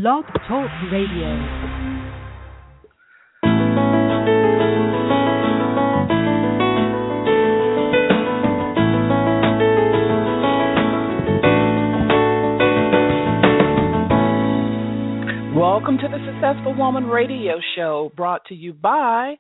Blog Talk Radio. Welcome to the Successful Woman Radio Show, brought to you by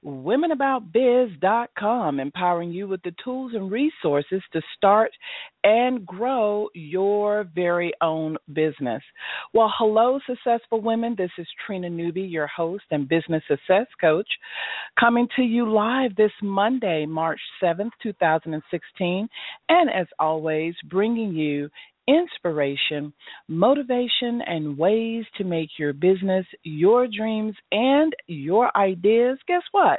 WomenAboutBiz.com, empowering you with the tools and resources to start and grow your very own business. Well, hello, successful women. This is Trina Newby, your host and business success coach, coming to you live this Monday, March 7th, 2016, and as always, bringing you inspiration, motivation, and ways to make your business, your dreams, and your ideas, guess what?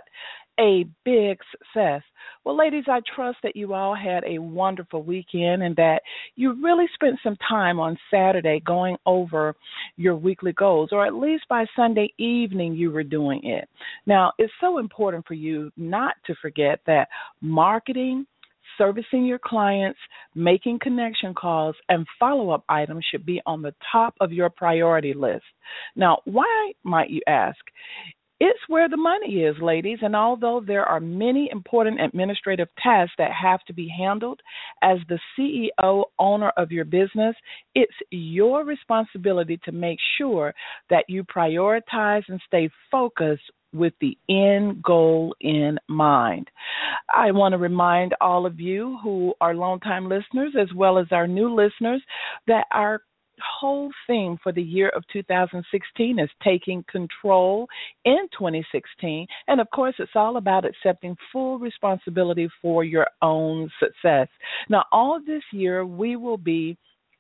A big success. Well, ladies, I trust that you all had a wonderful weekend and that you really spent some time on Saturday going over your weekly goals, or at least by Sunday evening you were doing it. Now, it's so important for you not to forget that marketing, servicing your clients, making connection calls, and follow-up items should be on the top of your priority list. Now, why, might you ask? It's where the money is, ladies, and although there are many important administrative tasks that have to be handled, as the CEO, owner of your business, it's your responsibility to make sure that you prioritize and stay focused with the end goal in mind. I want to remind all of you who are longtime listeners as well as our new listeners that our whole theme for the year of 2016 is taking control in 2016. And of course, it's all about accepting full responsibility for your own success. Now, all this year, we will be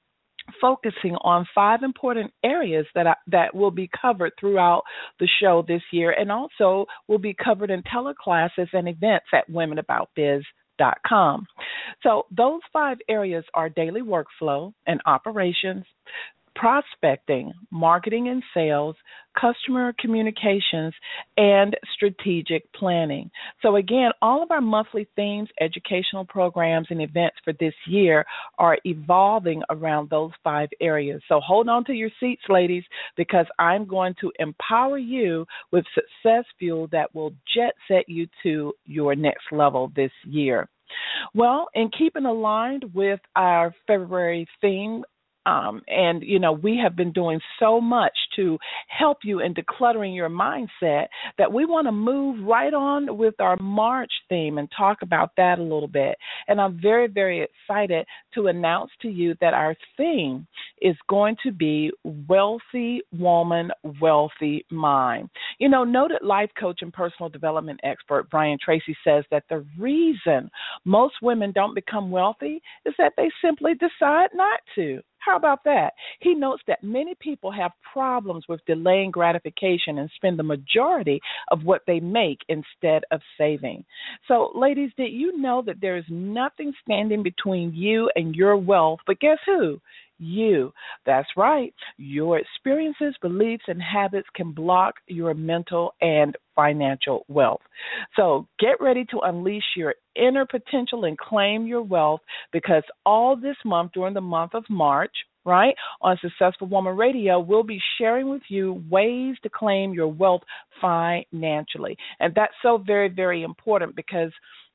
focusing on 5 important areas that will be covered throughout the show this year, and also will be covered in teleclasses and events at WomenAboutBiz.com. So those 5 areas are daily workflow and operations, prospecting, marketing and sales, customer communications, and strategic planning. So again, all of our monthly themes, educational programs, and events for this year are evolving around those 5 areas. So hold on to your seats, ladies, because I'm going to empower you with success fuel that will jet set you to your next level this year. Well, in keeping aligned with our February theme, and, you know, we have been doing so much to help you in decluttering your mindset that we want to move right on with our March theme and talk about that a little bit. And I'm very, very excited to announce to you that our theme is going to be Wealthy Woman, Wealthy Mind. You know, noted life coach and personal development expert Brian Tracy says that the reason most women don't become wealthy is that they simply decide not to. How about that? He notes that many people have problems with delaying gratification and spend the majority of what they make instead of saving. So, ladies, did you know that there is nothing standing between you and your wealth, but guess who? You. That's right. Your experiences, beliefs, and habits can block your mental and financial wealth. So get ready to unleash your inner potential and claim your wealth, because all this month, during the month of March, right, on Successful Woman Radio, we'll be sharing with you ways to claim your wealth financially. And that's so very, very important, because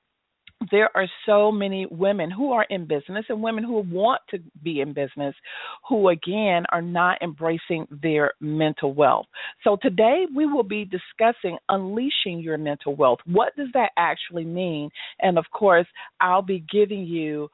there are so many women who are in business and women who want to be in business who, again, are not embracing their mental wealth. So today we will be discussing unleashing your mental wealth. What does that actually mean? And, of course, I'll be giving you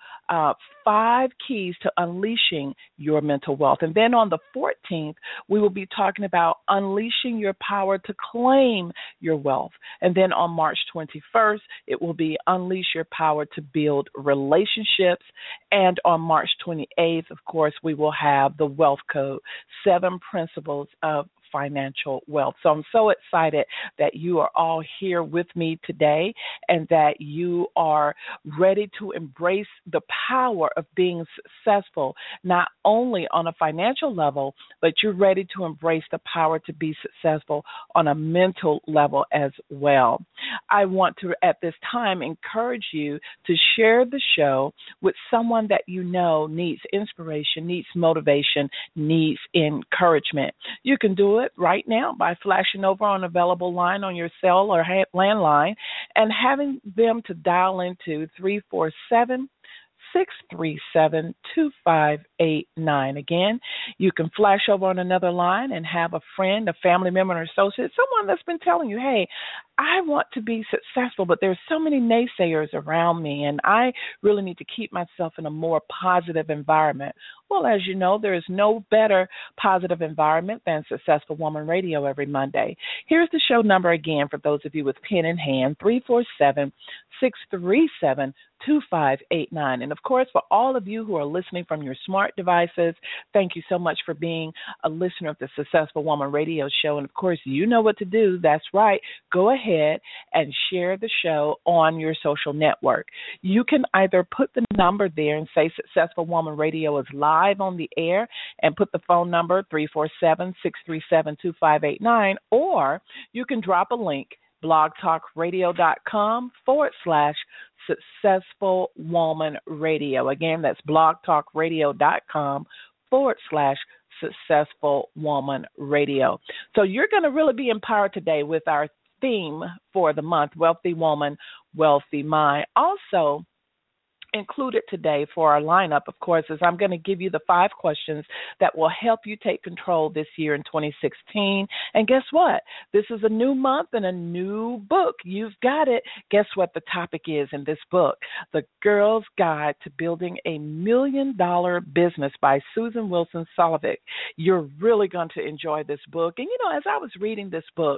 5 keys to unleashing your mental wealth. And then on the 14th, we will be talking about unleashing your power to claim your wealth. And then on March 21st, it will be unleash your power to build relationships. And on March 28th, of course, we will have the Wealth Code, 7 principles of financial wealth. So I'm so excited that you are all here with me today and that you are ready to embrace the power of being successful, not only on a financial level, but you're ready to embrace the power to be successful on a mental level as well. I want to, at this time, encourage you to share the show with someone that you know needs inspiration, needs motivation, needs encouragement. You can do it right now by flashing over on available line on your cell or landline and having them to dial into 347 637 2589. Again, you can flash over on another line and have a friend, a family member, or associate, someone that's been telling you, hey, I want to be successful, but there's so many naysayers around me, and I really need to keep myself in a more positive environment. Well, as you know, there is no better positive environment than Successful Woman Radio every Monday. Here's the show number again for those of you with pen in hand, 347-637-2589. And, of course, for all of you who are listening from your smart devices, thank you so much for being a listener of the Successful Woman Radio show. And, of course, you know what to do. That's right. Go ahead and share the show on your social network. You can either put the number there and say Successful Woman Radio is live on the air and put the phone number 347-637-2589, or you can drop a link, blogtalkradio.com/Successful Woman Radio. Again, that's blogtalkradio.com/Successful Woman Radio. So you're going to really be empowered today with our theme for the month, Wealthy Woman, Wealthy Mind. Also included today for our lineup, of course, is I'm going to give you the 5 questions that will help you take control this year in 2016. And guess what? This is a new month and a new book. You've got it. Guess what the topic is in this book? The Girl's Guide to Building a $1 Million Business by Susan Wilson Solovic. You're really going to enjoy this book. And, you know, as I was reading this book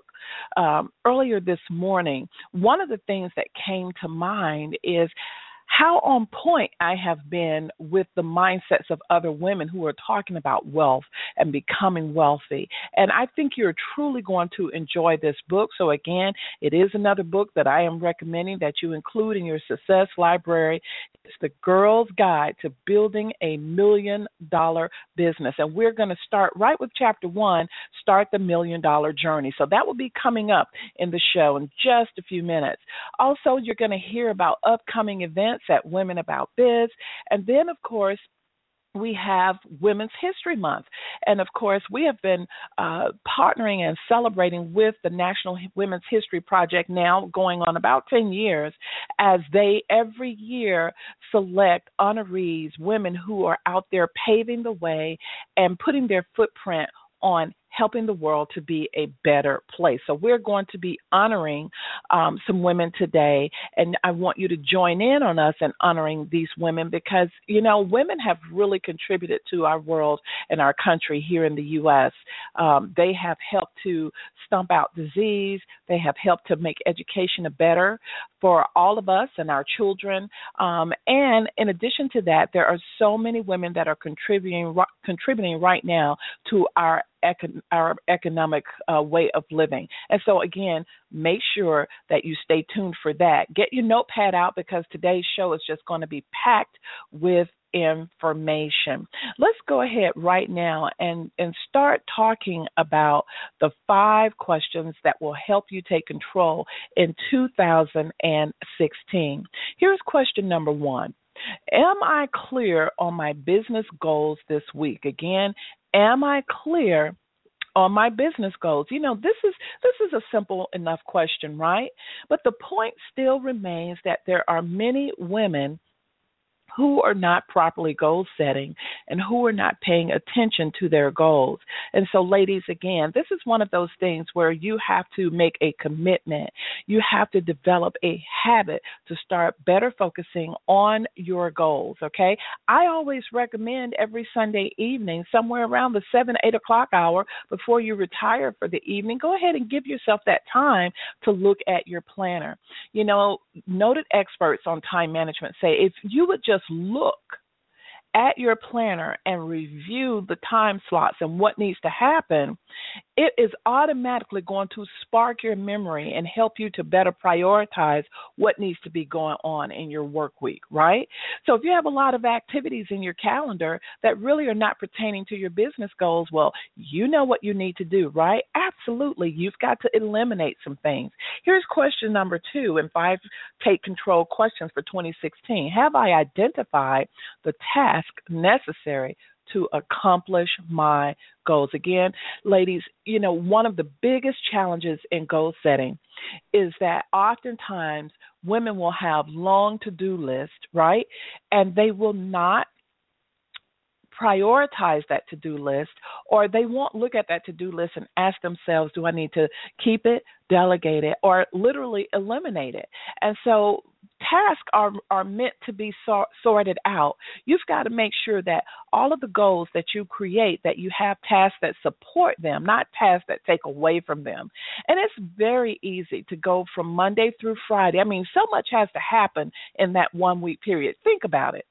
earlier this morning, one of the things that came to mind is how on point I have been with the mindsets of other women who are talking about wealth and becoming wealthy. And I think you're truly going to enjoy this book. So again, it is another book that I am recommending that you include in your success library. It's The Girl's Guide to Building a $1 Million Business. And we're going to start right with chapter 1, Start the $1 Million Journey. So that will be coming up in the show in just a few minutes. Also, you're going to hear about upcoming events at Women About Biz. And then, of course, we have Women's History Month. And, of course, we have been partnering and celebrating with the National Women's History Project now going on about 10 years as they every year select honorees, women who are out there paving the way and putting their footprint on helping the world to be a better place. So we're going to be honoring some women today, and I want you to join in on us in honoring these women because, you know, women have really contributed to our world and our country here in the U.S. They have helped to stomp out disease. They have helped to make education better for all of us and our children. And in addition to that, there are so many women that are contributing right now to our economic way of living. And so, again, make sure that you stay tuned for that. Get your notepad out because today's show is just going to be packed with information. Let's go ahead right now and start talking about the 5 questions that will help you take control in 2016. Here's question number 1. Am I clear on my business goals this week? Again, am I clear on my business goals? You know, this is a simple enough question, right? But the point still remains that there are many women who are not properly goal setting and who are not paying attention to their goals. And so, ladies, again, this is one of those things where you have to make a commitment. You have to develop a habit to start better focusing on your goals, okay? I always recommend every Sunday evening, somewhere around the 7, 8 o'clock hour before you retire for the evening, go ahead and give yourself that time to look at your planner. You know, noted experts on time management say if you would just look at your planner and review the time slots and what needs to happen, it is automatically going to spark your memory and help you to better prioritize what needs to be going on in your work week, right? So if you have a lot of activities in your calendar that really are not pertaining to your business goals, well, you know what you need to do, right? Absolutely. You've got to eliminate some things. Here's question number 2 in 5 Take Control questions for 2016. Have I identified the task necessary to accomplish my goals? Again, ladies, one of the biggest challenges in goal setting is that oftentimes women will have long to-do lists, right? And they will not prioritize that to-do list, or they won't look at that to-do list and ask themselves, do I need to keep it, delegate it, or literally eliminate it? And so tasks are meant to be sorted out. You've got to make sure that all of the goals that you create, that you have tasks that support them, not tasks that take away from them. And it's very easy to go from Monday through Friday. I mean, so much has to happen in that 1 week period. Think about it.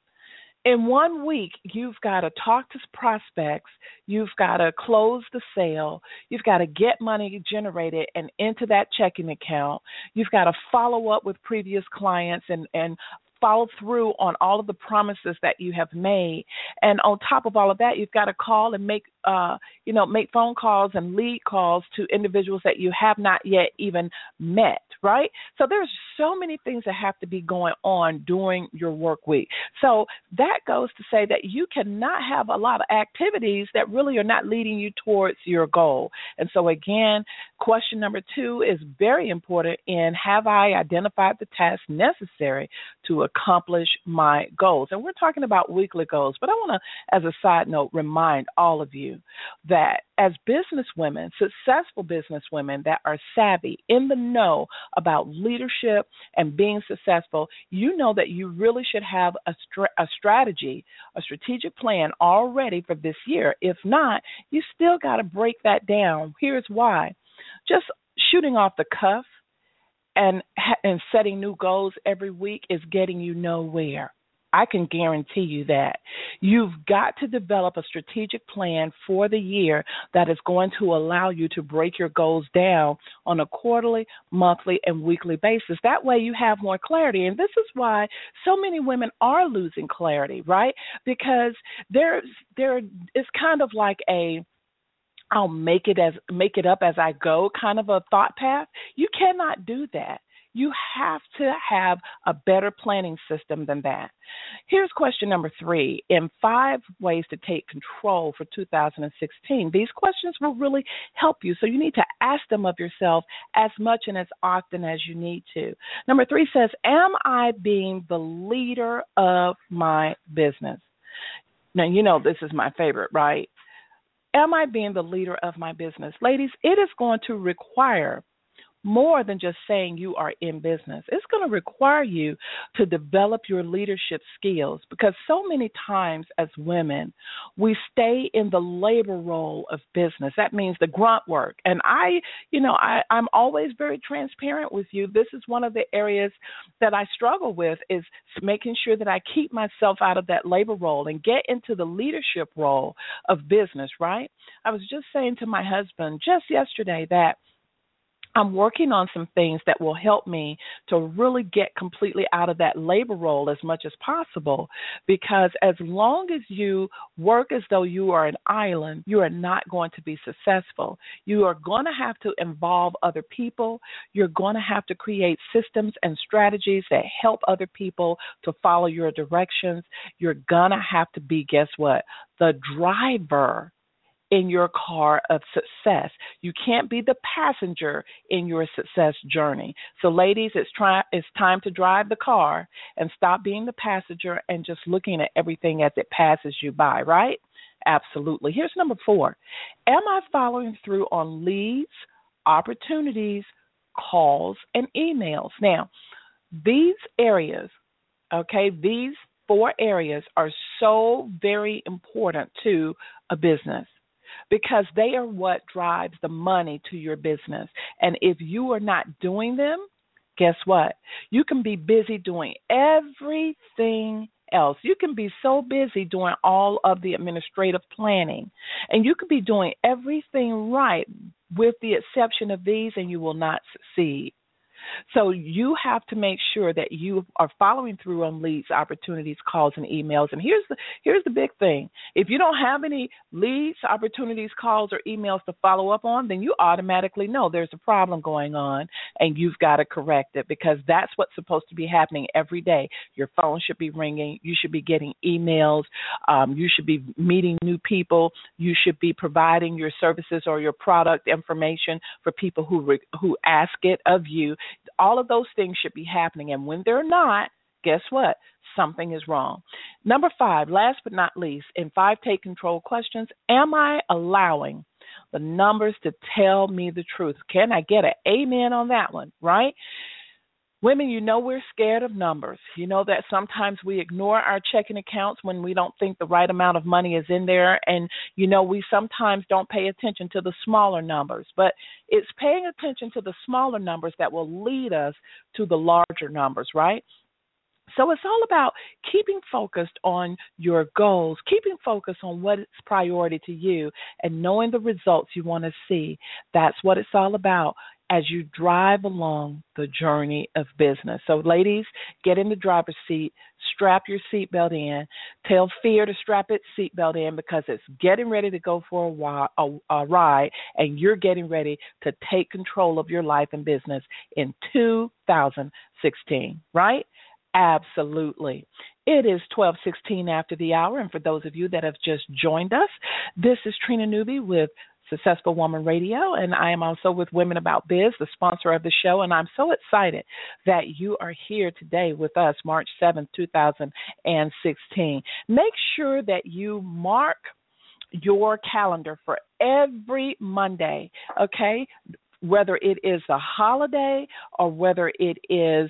In 1 week, you've got to talk to prospects, you've got to close the sale, you've got to get money generated and into that checking account, you've got to follow up with previous clients and follow through on all of the promises that you have made. And on top of all of that, you've got to call and make phone calls and lead calls to individuals that you have not yet even met, right? So there's so many things that have to be going on during your work week. So that goes to say that you cannot have a lot of activities that really are not leading you towards your goal. And so again, question number 2 is very important in have I identified the tasks necessary to accomplish my goals? And we're talking about weekly goals, but I want to, as a side note, remind all of you that as business women, successful business women that are savvy, in the know about leadership and being successful, you know that you really should have a strategy, a strategic plan already for this year. If not, you still got to break that down. Here's why. Just shooting off the cuff and setting new goals every week is getting you nowhere. I can guarantee you that. You've got to develop a strategic plan for the year that is going to allow you to break your goals down on a quarterly, monthly, and weekly basis. That way you have more clarity. And this is why so many women are losing clarity, right? Because it's kind of like I'll make it up as I go kind of a thought path. You cannot do that. You have to have a better planning system than that. Here's question number 3. In 5 ways to take control for 2016. These questions will really help you. So you need to ask them of yourself as much and as often as you need to. Number 3 says, am I being the leader of my business? Now, this is my favorite, right? Am I being the leader of my business? Ladies, it is going to require more than just saying you are in business. It's going to require you to develop your leadership skills, because so many times as women, we stay in the labor role of business. That means the grunt work. And I'm always very transparent with you. This is one of the areas that I struggle with, is making sure that I keep myself out of that labor role and get into the leadership role of business, right? I was just saying to my husband just yesterday that I'm working on some things that will help me to really get completely out of that labor role as much as possible, because as long as you work as though you are an island, you are not going to be successful. You are going to have to involve other people. You're going to have to create systems and strategies that help other people to follow your directions. You're going to have to be, guess what? The driver in your car of success. You can't be the passenger in your success journey. So ladies, it's time to drive the car and stop being the passenger and just looking at everything as it passes you by, right? Absolutely. Here's number 4. Am I following through on leads, opportunities, calls, and emails? Now, these areas, these 4 areas are so very important to a business, because they are what drives the money to your business. And if you are not doing them, guess what? You can be busy doing everything else. You can be so busy doing all of the administrative planning, and you could be doing everything right with the exception of these, and you will not succeed. So you have to make sure that you are following through on leads, opportunities, calls, and emails. And here's the big thing. If you don't have any leads, opportunities, calls, or emails to follow up on, then you automatically know there's a problem going on and you've got to correct it, because that's what's supposed to be happening every day. Your phone should be ringing. You should be getting emails. You should be meeting new people. You should be providing your services or your product information for people who ask it of you. All of those things should be happening. And when they're not, guess what? Something is wrong. Number 5, last but not least, in 5 take control questions, am I allowing the numbers to tell me the truth? Can I get an amen on that one, right? Women, you know we're scared of numbers. You know that sometimes we ignore our checking accounts when we don't think the right amount of money is in there. And, you know, we sometimes don't pay attention to the smaller numbers. But it's paying attention to the smaller numbers that will lead us to the larger numbers, right? So it's all about keeping focused on your goals, keeping focused on what is priority to you, and knowing the results you want to see. That's what it's all about as you drive along the journey of business. So ladies, get in the driver's seat, strap your seatbelt in, tell fear to strap its seatbelt in, because it's getting ready to go for a ride, and you're getting ready to take control of your life and business in 2016, right? Absolutely. It is 12:16 after the hour, and for those of you that have just joined us, this is Trina Newby with Successful Woman Radio, and I am also with Women About Biz, the sponsor of the show, and I'm so excited that you are here today with us, March 7th, 2016. Make sure that you mark your calendar for every Monday, okay? Whether it is a holiday or whether it is,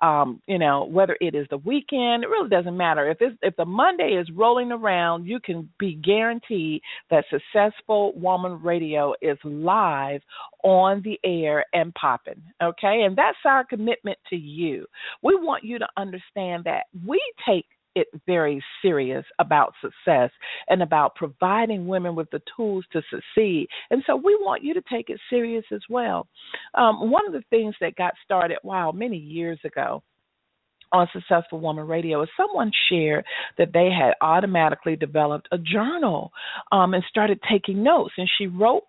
whether it is the weekend, it really doesn't matter. If the Monday is rolling around, you can be guaranteed that Successful Woman Radio is live on the air and popping, okay? And that's our commitment to you. We want you to understand that we take it very serious about success and about providing women with the tools to succeed. And so we want you to take it serious as well. One of the things that got started, many years ago on Successful Woman Radio is someone shared that they had automatically developed a journal and started taking notes. And she wrote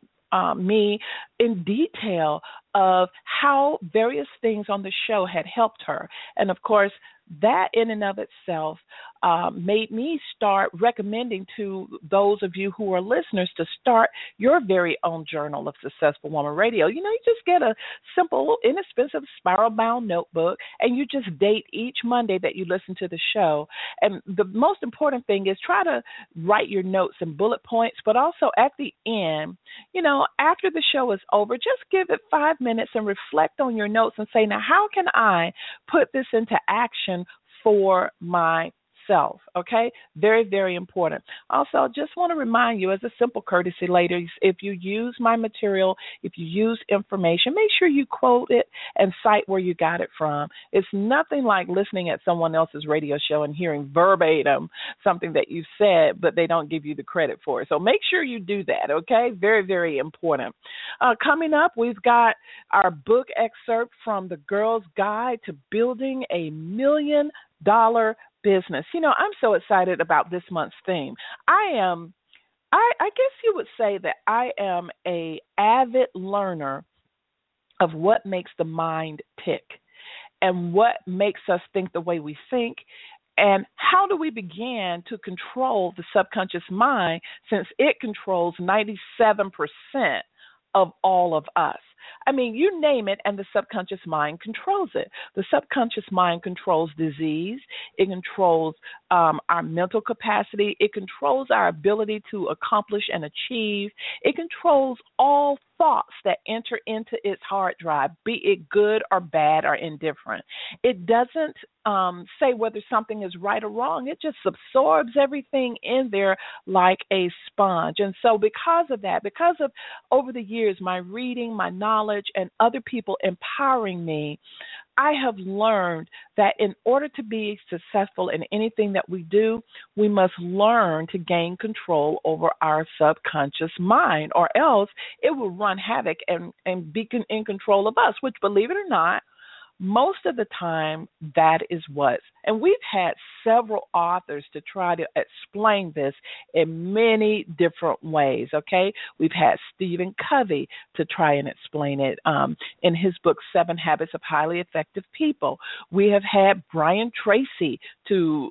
me in detail of how various things on the show had helped her. And of course, that in and of itself made me start recommending to those of you who are listeners to start your very own journal of Successful Woman Radio. You know, you just get a simple, inexpensive spiral-bound notebook, and you just date each Monday that you listen to the show. And the most important thing is try to write your notes in bullet points, but also at the end, after the show is over, just give it 5 minutes and reflect on your notes and say, now, how can I put this into action for myself? Okay? Very, very important. Also, just want to remind you, as a simple courtesy, ladies, if you use my material, if you use information, make sure you quote it and cite where you got it from. It's nothing like listening at someone else's radio show and hearing verbatim something that you said, but they don't give you the credit for it. So make sure you do that, okay? Very, very important. Coming up, we've got our book excerpt from The Girl's Guide to Building a $1 Million Business. I'm so excited about this month's theme. I guess you would say that I am a avid learner of what makes the mind tick and what makes us think the way we think, and how do we begin to control the subconscious mind, since it controls 97% of all of us. I mean, you name it, and the subconscious mind controls it. The subconscious mind controls disease. It controls our mental capacity. It controls our ability to accomplish and achieve. It controls all thoughts that enter into its hard drive, be it good or bad or indifferent. It doesn't say whether something is right or wrong. It just absorbs everything in there like a sponge. And so because of that, because of over the years, my reading, my knowledge, and other people empowering me, I have learned that in order to be successful in anything that we do, we must learn to gain control over our subconscious mind, or else it will run havoc and be in control of us, which, believe it or not, most of the time, that is what. And we've had several authors to try to explain this in many different ways, okay? We've had Stephen Covey to try and explain it in his book, 7 Habits of Highly Effective People. We have had Brian Tracy to,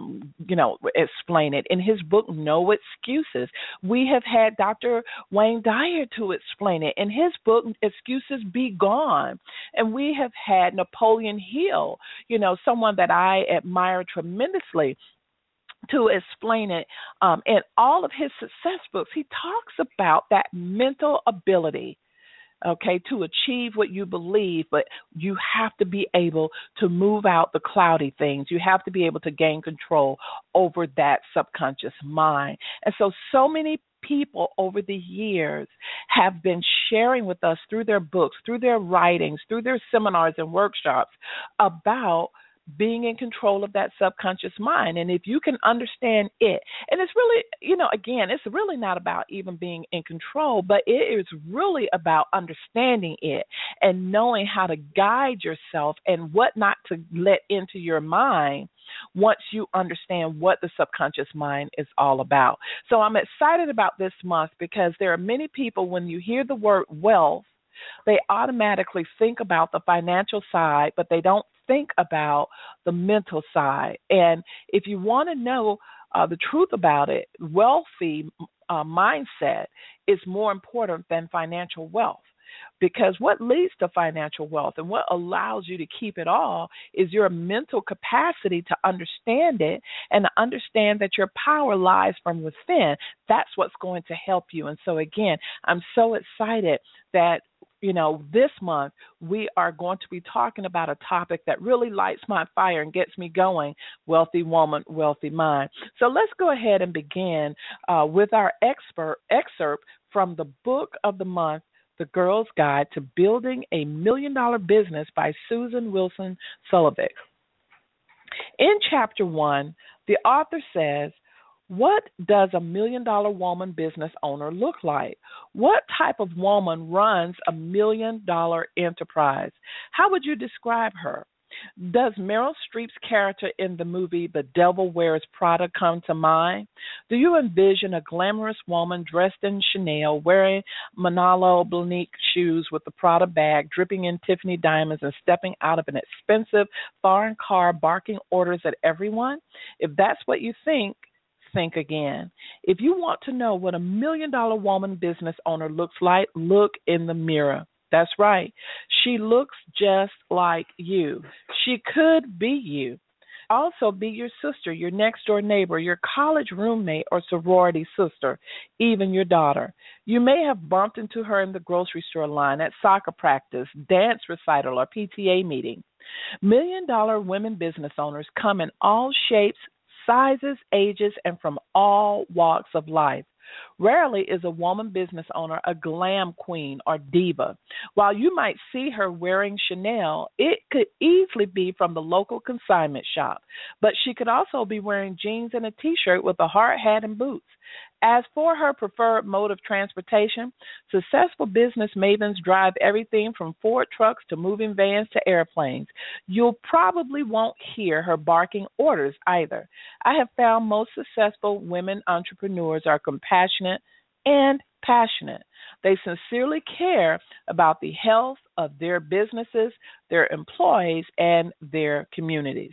explain it in his book, No Excuses. We have had Dr. Wayne Dyer to explain it in his book, Excuses Be Gone. And we have had Napoleon Hill, someone that I admire tremendously, to explain it. In all of his success books, he talks about that mental ability, okay, to achieve what you believe, but you have to be able to move out the cloudy things. You have to be able to gain control over that subconscious mind. And so many people over the years have been sharing with us through their books, through their writings, through their seminars and workshops about being in control of that subconscious mind. And if you can understand it, and it's really, again, it's really not about even being in control, but it is really about understanding it and knowing how to guide yourself and what not to let into your mind once you understand what the subconscious mind is all about. So I'm excited about this month because there are many people, when you hear the word wealth, they automatically think about the financial side, but they don't think about the mental side. And if you want to know the truth about it, wealthy mindset is more important than financial wealth. Because what leads to financial wealth and what allows you to keep it all is your mental capacity to understand it and to understand that your power lies from within. That's what's going to help you. And so, again, I'm so excited that this month we are going to be talking about a topic that really lights my fire and gets me going, wealthy woman, wealthy mind. So let's go ahead and begin with our excerpt from the book of the month, The Girl's Guide to Building a $1 Million Business by Susan Wilson Sullivan. In Chapter 1, the author says, what does a $1 million woman business owner look like? What type of woman runs a $1 million enterprise? How would you describe her? Does Meryl Streep's character in the movie The Devil Wears Prada come to mind? Do you envision a glamorous woman dressed in Chanel, wearing Manolo Blahnik shoes with a Prada bag, dripping in Tiffany diamonds, and stepping out of an expensive foreign car, barking orders at everyone? If that's what you think again. If you want to know what a $1 million woman business owner looks like, look in the mirror. That's right. She looks just like you. She could be you. Also be your sister, your next door neighbor, your college roommate or sorority sister, even your daughter. You may have bumped into her in the grocery store line, at soccer practice, dance recital, or PTA meeting. $1 million women business owners come in all shapes, sizes, ages, and from all walks of life. Rarely is a woman business owner a glam queen or diva. While you might see her wearing Chanel, it could easily be from the local consignment shop. But she could also be wearing jeans and a T-shirt with a hard hat and boots. As for her preferred mode of transportation, successful business mavens drive everything from Ford trucks to moving vans to airplanes. You'll probably won't hear her barking orders either. I have found most successful women entrepreneurs are compassionate and passionate. They sincerely care about the health of their businesses, their employees, and their communities.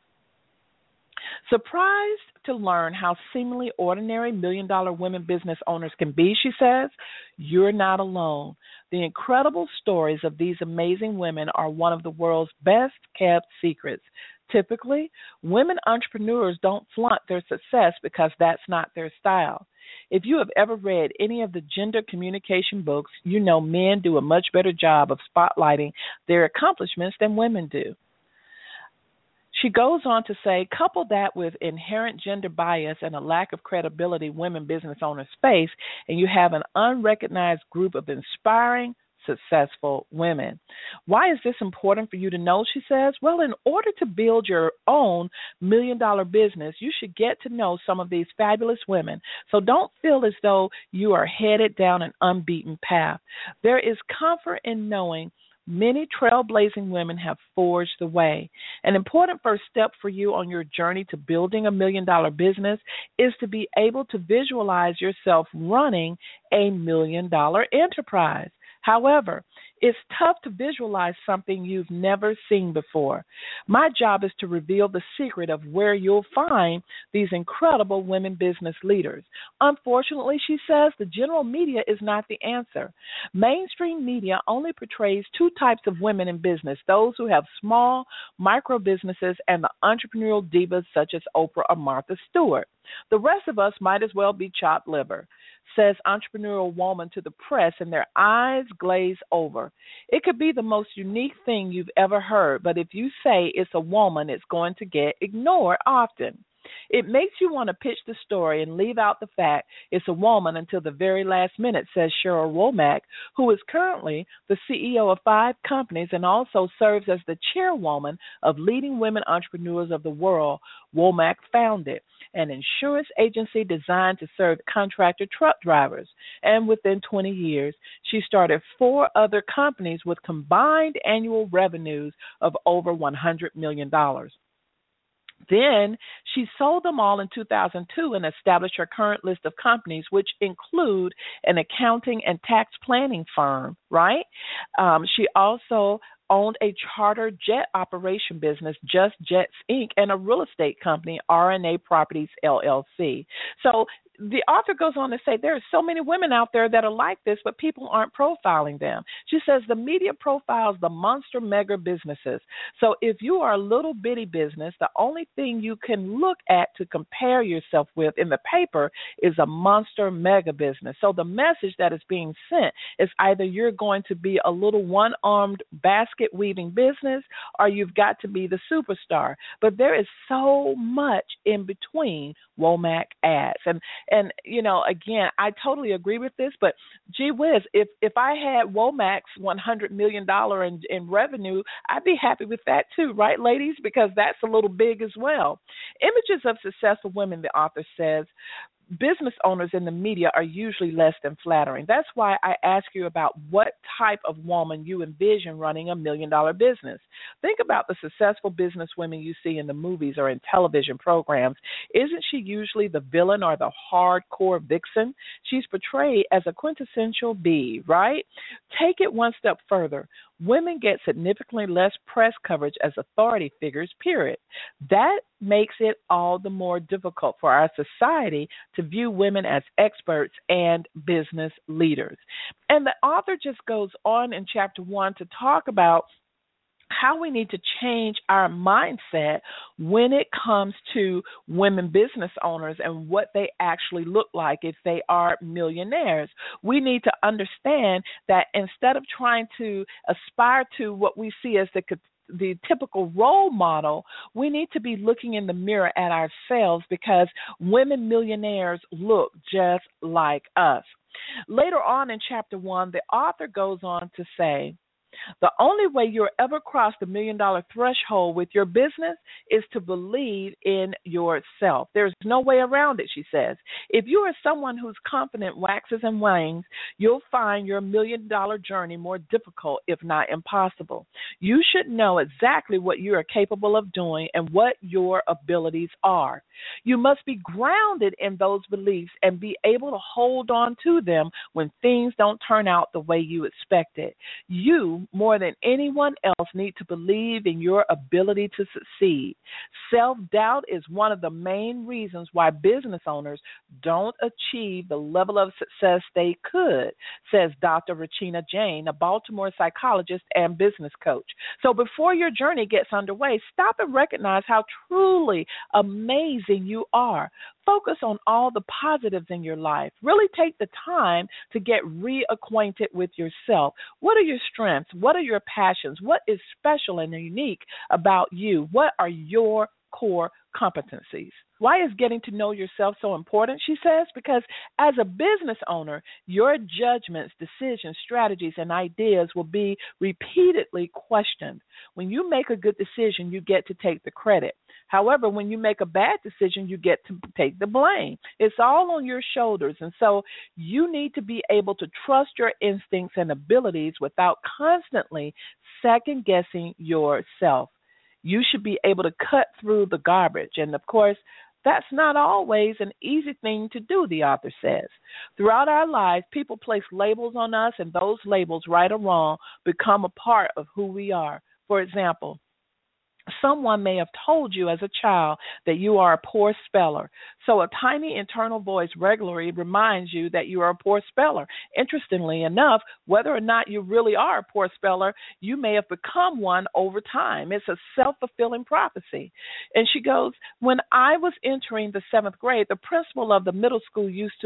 Surprised to learn how seemingly ordinary $1 million women business owners can be, she says, you're not alone. The incredible stories of these amazing women are one of the world's best kept secrets. Typically, women entrepreneurs don't flaunt their success because that's not their style. If you have ever read any of the gender communication books, you know men do a much better job of spotlighting their accomplishments than women do. She goes on to say, couple that with inherent gender bias and a lack of credibility women business owners face, and you have an unrecognized group of inspiring, successful women. Why is this important for you to know, she says? Well, in order to build your own $1 million business, you should get to know some of these fabulous women. So don't feel as though you are headed down an unbeaten path. There is comfort in knowing many trailblazing women have forged the way. An important first step for you on your journey to building $1 million business is to be able to visualize yourself running a $1 million enterprise. However, it's tough to visualize something you've never seen before. My job is to reveal the secret of where you'll find these incredible women business leaders. Unfortunately, she says, the general media is not the answer. Mainstream media only portrays two types of women in business, those who have small micro businesses and the entrepreneurial divas such as Oprah or Martha Stewart. The rest of us might as well be chopped liver, says entrepreneurial woman to the press, and their eyes glaze over. It could be the most unique thing you've ever heard, but if you say it's a woman, it's going to get ignored often. It makes you want to pitch the story and leave out the fact it's a woman until the very last minute, says Sheryl Womack, who is currently the CEO of 5 companies and also serves as the chairwoman of Leading Women Entrepreneurs of the World. Womack founded an insurance agency designed to serve contractor truck drivers, and within 20 years, she started 4 other companies with combined annual revenues of over $100 million. Then she sold them all in 2002 and established her current list of companies, which include an accounting and tax planning firm, right? She also owned a charter jet operation business, Just Jets Inc., and a real estate company, RNA Properties, LLC. So the author goes on to say there are so many women out there that are like this, but people aren't profiling them. She says the media profiles the monster mega businesses. So if you are a little bitty business, the only thing you can look at to compare yourself with in the paper is a monster mega business. So the message that is being sent is either you're going to be a little one-armed basket weaving business or you've got to be the superstar. But there is so much in between, Womack adds. And you know, again, I totally agree with this, but gee whiz, if I had Womack's $100 million in revenue, I'd be happy with that too, right, ladies? Because that's a little big as well. Images of successful women, the author says, business owners in the media are usually less than flattering. That's why I ask you about what type of woman you envision running a $1 million business. Think about the successful business women you see in the movies or in television programs. Isn't she usually the villain or the hardcore vixen? She's portrayed as a quintessential B, right? Take it one step further. Women get significantly less press coverage as authority figures, period. That makes it all the more difficult for our society to view women as experts and business leaders. And the author just goes on in chapter 1 to talk about how we need to change our mindset when it comes to women business owners and what they actually look like if they are millionaires. We need to understand that instead of trying to aspire to what we see as the typical role model, we need to be looking in the mirror at ourselves because women millionaires look just like us. Later on in chapter 1, the author goes on to say, the only way you'll ever cross the $1 million threshold with your business is to believe in yourself. There's no way around it, she says. If you are someone whose confidence waxes and wanes, you'll find your $1 million journey more difficult, if not impossible. You should know exactly what you are capable of doing and what your abilities are. You must be grounded in those beliefs and be able to hold on to them when things don't turn out the way you expected. You, more than anyone else, need to believe in your ability to succeed. Self-doubt is one of the main reasons why business owners don't achieve the level of success they could, says Dr. Rachina Jain, a Baltimore psychologist and business coach. So before your journey gets underway, stop and recognize how truly amazing you are. Focus on all the positives in your life. Really take the time to get reacquainted with yourself. What are your strengths? What are your passions? What is special and unique about you? What are your core competencies? Why is getting to know yourself so important? She says, because as a business owner, your judgments, decisions, strategies, and ideas will be repeatedly questioned. When you make a good decision, you get to take the credit. However, when you make a bad decision, you get to take the blame. It's all on your shoulders. And so you need to be able to trust your instincts and abilities without constantly second guessing yourself. You should be able to cut through the garbage. And of course, that's not always an easy thing to do, the author says. Throughout our lives, people place labels on us, and those labels, right or wrong, become a part of who we are. For example, someone may have told you as a child that you are a poor speller. So a tiny internal voice regularly reminds you that you are a poor speller. Interestingly enough, whether or not you really are a poor speller, you may have become one over time. It's a self-fulfilling prophecy. And she goes, when I was entering the 7th grade, the principal of the middle school used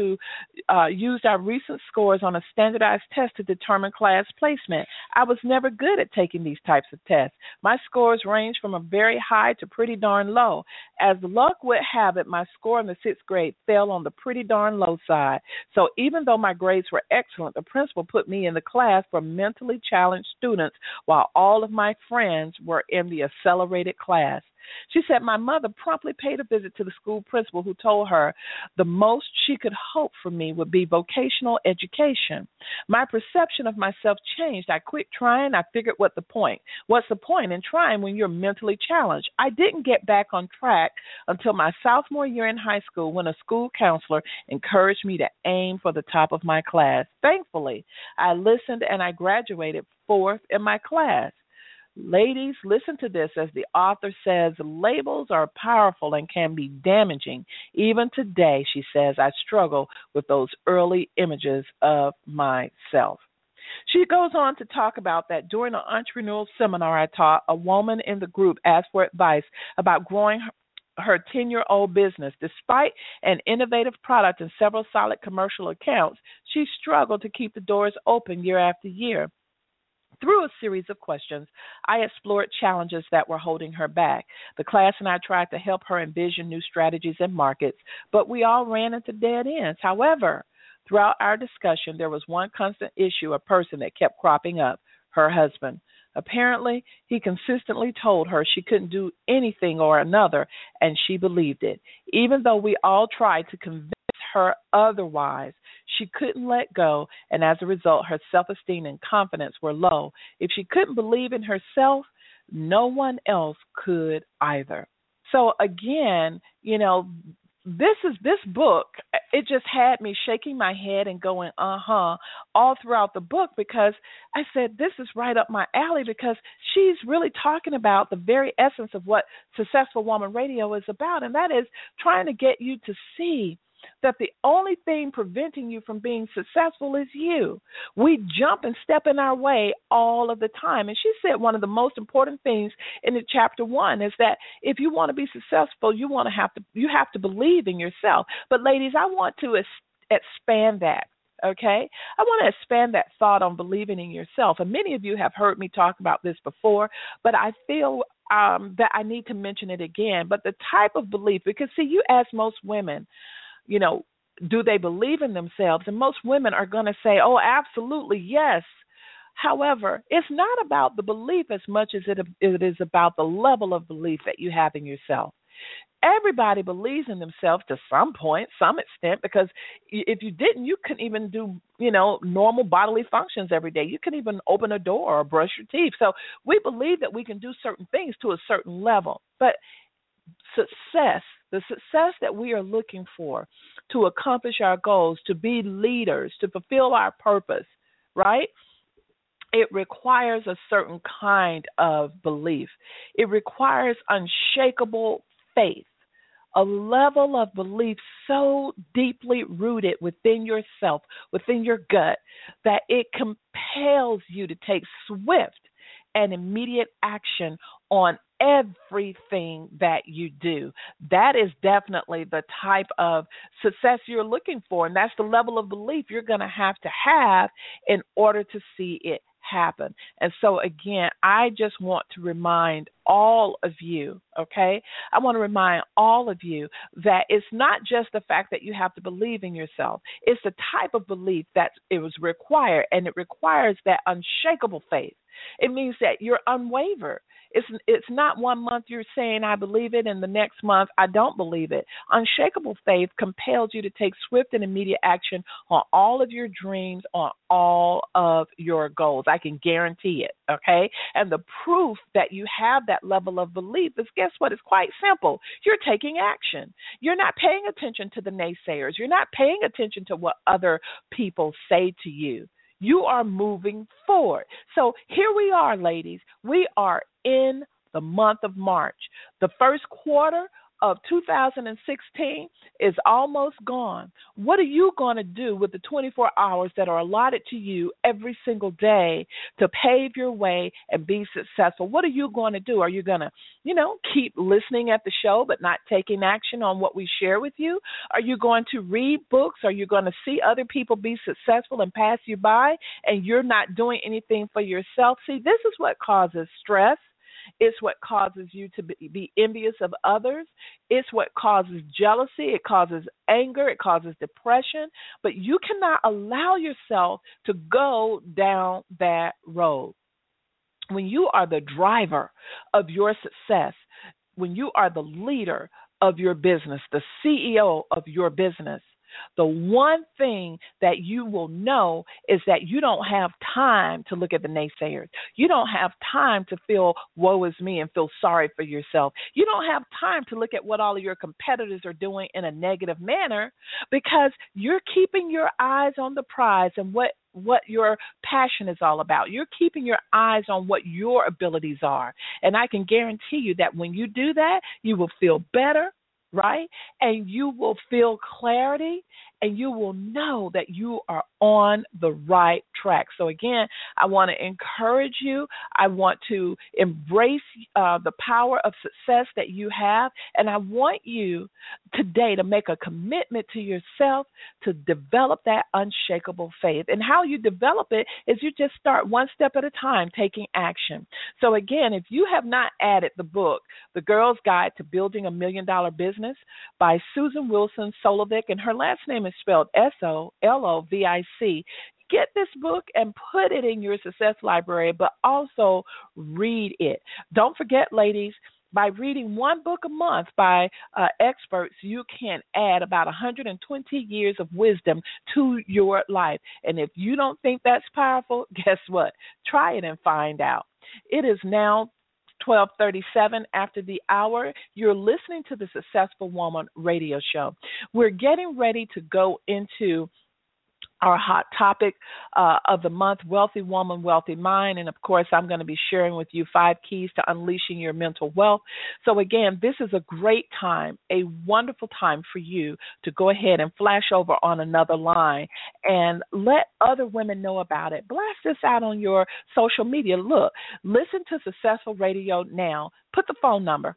our recent scores on a standardized test to determine class placement. I was never good at taking these types of tests. My scores range from a very high to pretty darn low. As luck would have it, my score in the 6th grade fell on the pretty darn low side. So even though my grades were excellent, the principal put me in the class for mentally challenged students while all of my friends were in the accelerated class. She said my mother promptly paid a visit to the school principal, who told her the most she could hope for me would be vocational education. My perception of myself changed. I quit trying. I figured what's the point in trying when you're mentally challenged? I didn't get back on track until my sophomore year in high school, when a school counselor encouraged me to aim for the top of my class. Thankfully, I listened and I graduated 4th in my class. Ladies, listen to this. As the author says, labels are powerful and can be damaging. Even today, she says, I struggle with those early images of myself. She goes on to talk about that during an entrepreneurial seminar I taught, a woman in the group asked for advice about growing her 10-year-old business. Despite an innovative product and several solid commercial accounts, she struggled to keep the doors open year after year. Through a series of questions, I explored challenges that were holding her back. The class and I tried to help her envision new strategies and markets, but we all ran into dead ends. However, throughout our discussion, there was one constant issue, a person that kept cropping up, her husband. Apparently, he consistently told her she couldn't do anything or another, and she believed it. Even though we all tried to convince her otherwise, she couldn't let go, and as a result, her self-esteem and confidence were low. If she couldn't believe in herself, no one else could either. So again, this book, it just had me shaking my head and going, all throughout the book, because I said, this is right up my alley, because she's really talking about the very essence of what Successful Woman Radio is about, and that is trying to get you to see that the only thing preventing you from being successful is you. We jump and step in our way all of the time. And she said one of the most important things in the chapter 1 is that if you want to be successful, you have to believe in yourself. But ladies, I want to expand that. Okay? I want to expand that thought on believing in yourself. And many of you have heard me talk about this before, but I feel that I need to mention it again. But the type of belief, because see, you ask most women, do they believe in themselves? And most women are going to say, oh, absolutely, yes. However, it's not about the belief as much as it is about the level of belief that you have in yourself. Everybody believes in themselves to some point, some extent, because if you didn't, you couldn't even do, normal bodily functions every day. You couldn't even open a door or brush your teeth. So we believe that we can do certain things to a certain level. But success, the success that we are looking for to accomplish our goals, to be leaders, to fulfill our purpose, right? It requires a certain kind of belief. It requires unshakable faith, a level of belief so deeply rooted within yourself, within your gut, that it compels you to take swift and immediate action on everything that you do. That is definitely the type of success you're looking for, and that's the level of belief you're going to have in order to see it happen. And so, again, I just want to remind all of you, okay? I want to remind all of you that it's not just the fact that you have to believe in yourself. It's the type of belief that it was required, and it requires that unshakable faith. It means that you're unwavered. It's not one month you're saying I believe it and the next month I don't believe it. Unshakable faith compels you to take swift and immediate action on all of your dreams, on all of your goals. I can guarantee it, okay? And the proof that you have that level of belief is, guess what? It's quite simple. You're taking action. You're not paying attention to the naysayers. You're not paying attention to what other people say to you. You are moving forward. So here we are, ladies. We are in the month of March. The first quarter of 2016 is almost gone. What are you going to do with the 24 hours that are allotted to you every single day to pave your way and be successful? What are you going to do? Are you going to, keep listening at the show but not taking action on what we share with you? Are you going to read books? Are you going to see other people be successful and pass you by and you're not doing anything for yourself? See, this is what causes stress. It's what causes you to be envious of others. It's what causes jealousy. It causes anger. It causes depression. But you cannot allow yourself to go down that road. When you are the driver of your success, when you are the leader of your business, the CEO of your business, the one thing that you will know is that you don't have time to look at the naysayers. You don't have time to feel woe is me and feel sorry for yourself. You don't have time to look at what all of your competitors are doing in a negative manner because you're keeping your eyes on the prize and what your passion is all about. You're keeping your eyes on what your abilities are. And I can guarantee you that when you do that, you will feel better, right? And you will feel clarity and you will know that you are on the right track. So again, I want to encourage you. I want to embrace the power of success that you have. And I want you today to make a commitment to yourself to develop that unshakable faith. And how you develop it is you just start one step at a time, taking action. So again, if you have not added the book, The Girl's Guide to Building a $1 Million Business by Susan Wilson Solovic, and her last name is spelled Solovic. Get this book and put it in your success library, but also read it. Don't forget, ladies, by reading one book a month by experts, you can add about 120 years of wisdom to your life. And if you don't think that's powerful, guess what? Try it and find out. It is now 12:37 after the hour. You're listening to the Successful Woman radio show. We're getting ready to go into our hot topic of the month, Wealthy Woman, Wealthy Mind. And, of course, I'm going to be sharing with you 5 keys to unleashing your mental wealth. So, again, this is a great time, a wonderful time for you to go ahead and flash over on another line and let other women know about it. Blast this out on your social media. Look, listen to Successful Radio now. Put the phone number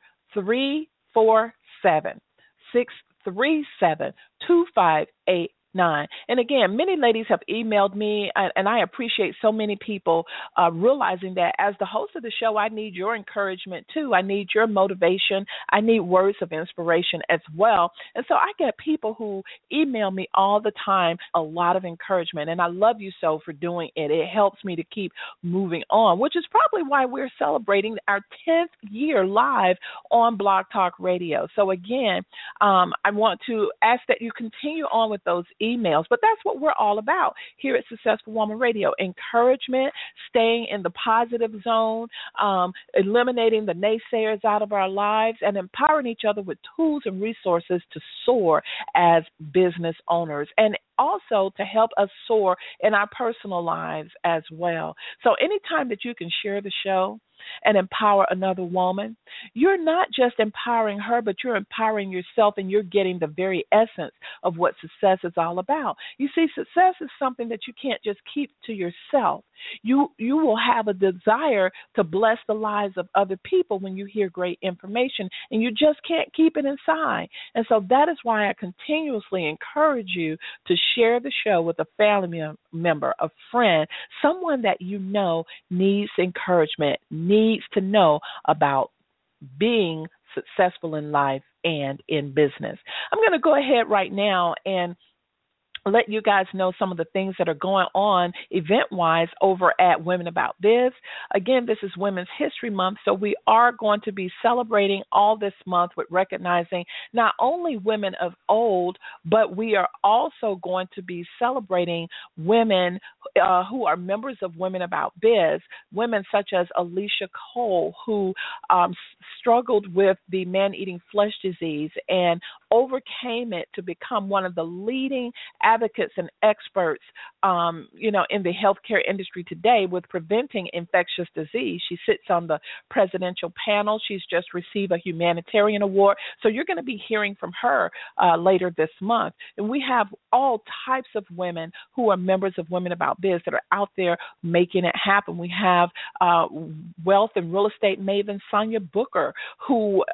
347-637-2588. And again, many ladies have emailed me, and I appreciate so many people realizing that as the host of the show, I need your encouragement too. I need your motivation. I need words of inspiration as well. And so I get people who email me all the time, a lot of encouragement, and I love you so for doing it. It helps me to keep moving on, which is probably why we're celebrating our 10th year live on Blog Talk Radio. So again, I want to ask that you continue on with those emails, but that's what we're all about here at Successful Woman Radio. Encouragement, staying in the positive zone, eliminating the naysayers out of our lives, and empowering each other with tools and resources to soar as business owners, and also to help us soar in our personal lives as well. So anytime that you can share the show, and empower another woman, you're not just empowering her, but you're empowering yourself, and you're getting the very essence of what success is all about. You see, success is something that you can't just keep to yourself. You will have a desire to bless the lives of other people when you hear great information, and you just can't keep it inside. And so that is why I continuously encourage you to share the show with a family member, a friend, someone that you know needs encouragement, needs to know about being successful in life and in business. I'm going to go ahead right now and let you guys know some of the things that are going on event-wise over at Women About Biz. Again, this is Women's History Month, so we are going to be celebrating all this month with recognizing not only women of old, but we are also going to be celebrating women who are members of Women About Biz, women such as Alicia Cole, who struggled with the man-eating flesh disease and overcame it to become one of the leading advocates and experts, in the healthcare industry today with preventing infectious disease. She sits on the presidential panel. She's just received a humanitarian award. So you're going to be hearing from her later this month. And we have all types of women who are members of Women About Biz that are out there making it happen. We have wealth and real estate maven Sonia Booker, who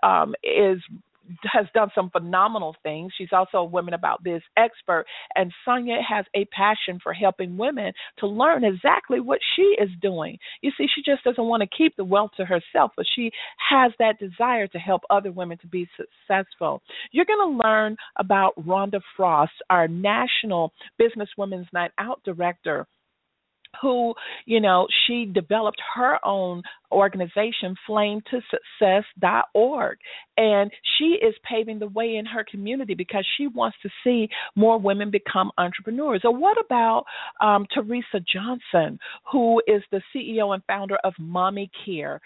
has done some phenomenal things. She's also a Women About Biz expert, and Sonia has a passion for helping women to learn exactly what she is doing. You see, she just doesn't want to keep the wealth to herself, but she has that desire to help other women to be successful. You're going to learn about Rhonda Frost, our National Business Women's Night Out director, who, she developed her own organization, flametosuccess.org. And she is paving the way in her community because she wants to see more women become entrepreneurs. Or what about Teresa Johnson, who is the CEO and founder of Mommy Care,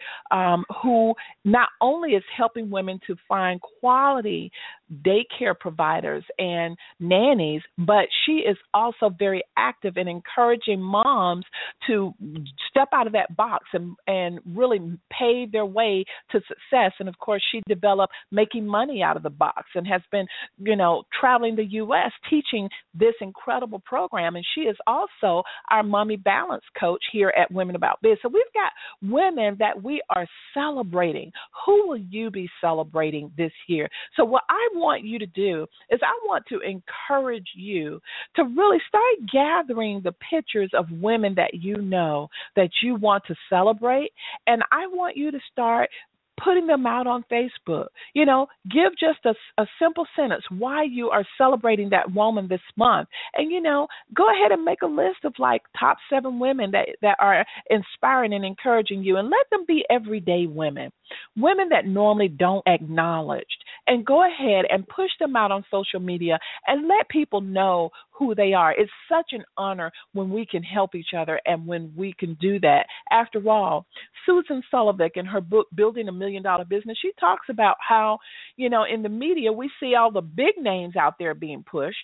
who not only is helping women to find quality daycare providers and nannies, but she is also very active in encouraging moms to step out of that box and really pave their way to success. And of course, she developed Making Money Out of the Box and has been, traveling the U.S. teaching this incredible program. And she is also our Mommy Balance coach here at Women About Biz. So we've got women that we are celebrating. Who will you be celebrating this year? So what I want you to do is I want to encourage you to really start gathering the pictures of women that you know that you want to celebrate. And I want you to start putting them out on Facebook. Give just a simple sentence why you are celebrating that woman this month. And, go ahead and make a list of like top 7 women that are inspiring and encouraging you, and let them be everyday women that normally don't acknowledged. And go ahead and push them out on social media and let people know who they are. It's such an honor when we can help each other and when we can do that. After all, Susan Sullivan, in her book, Building $1 Million Business, she talks about how, in the media, we see all the big names out there being pushed.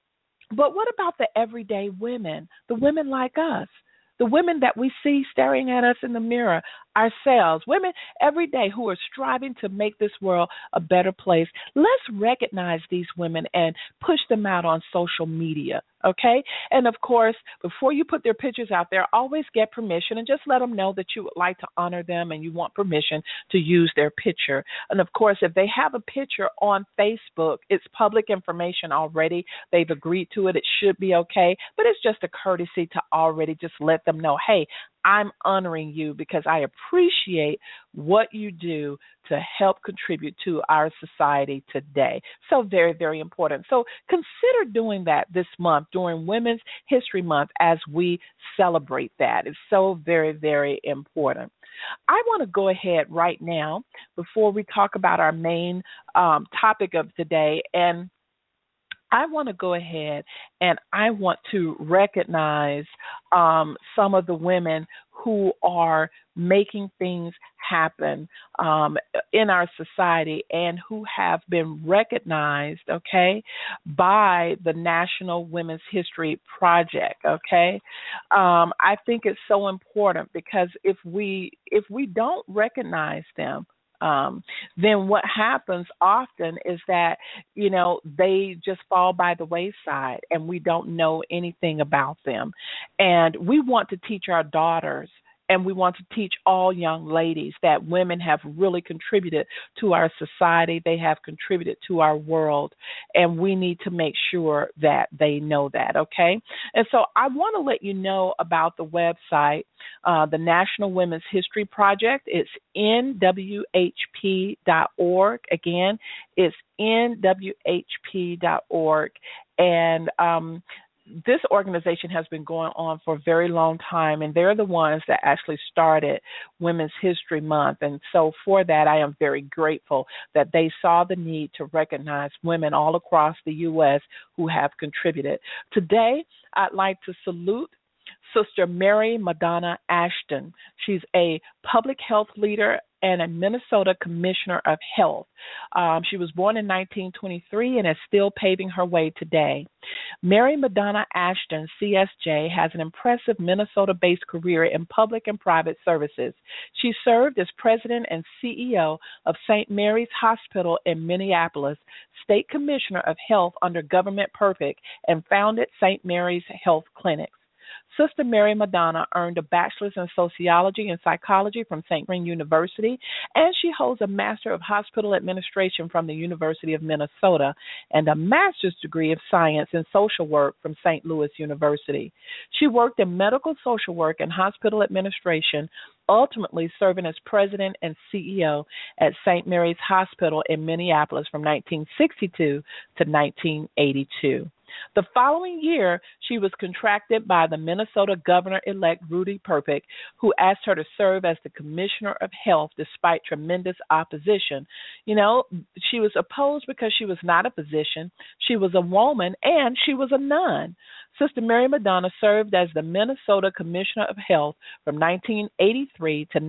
But what about the everyday women, the women like us? The women that we see staring at us in the mirror, ourselves, women every day who are striving to make this world a better place. Let's recognize these women and push them out on social media, okay? And, of course, before you put their pictures out there, always get permission and just let them know that you would like to honor them and you want permission to use their picture. And, of course, if they have a picture on Facebook, it's public information already. They've agreed to it. It should be okay. But it's just a courtesy to already just let them know, hey, I'm honoring you because I appreciate what you do to help contribute to our society today. So very, very important. So consider doing that this month during Women's History Month as we celebrate that. It's so very, very important. I want to go ahead right now before we talk about our main topic of today, and I want to go ahead and I want to recognize some of the women who are making things happen in our society and who have been recognized, okay, by the National Women's History Project, okay. I think it's so important because if we don't recognize them, then what happens often is that, they just fall by the wayside and we don't know anything about them. And we want to teach our daughters and we want to teach all young ladies that women have really contributed to our society. They have contributed to our world, and we need to make sure that they know that, okay? And so I want to let you know about the website, the National Women's History Project. It's nwhp.org. Again, it's nwhp.org. And this organization has been going on for a very long time, and they're the ones that actually started Women's History Month. And so for that, I am very grateful that they saw the need to recognize women all across the U.S. who have contributed. Today, I'd like to salute Sister Mary Madonna Ashton. She's a public health leader and a Minnesota Commissioner of Health. She was born in 1923 and is still paving her way today. Mary Madonna Ashton, CSJ, has an impressive Minnesota-based career in public and private services. She served as president and CEO of St. Mary's Hospital in Minneapolis, State Commissioner of Health under Government Perfect, and founded St. Mary's Health Clinics. Sister Mary Madonna earned a bachelor's in sociology and psychology from St. Green University, and she holds a Master of Hospital Administration from the University of Minnesota and a master's degree of science in social work from St. Louis University. She worked in medical social work and hospital administration, ultimately serving as president and CEO at St. Mary's Hospital in Minneapolis from 1962 to 1982. The following year, she was contracted by the Minnesota Governor-elect Rudy Perpich, who asked her to serve as the Commissioner of Health despite tremendous opposition. She was opposed because she was not a physician, she was a woman, and she was a nun. Sister Mary Madonna served as the Minnesota Commissioner of Health from 1983 to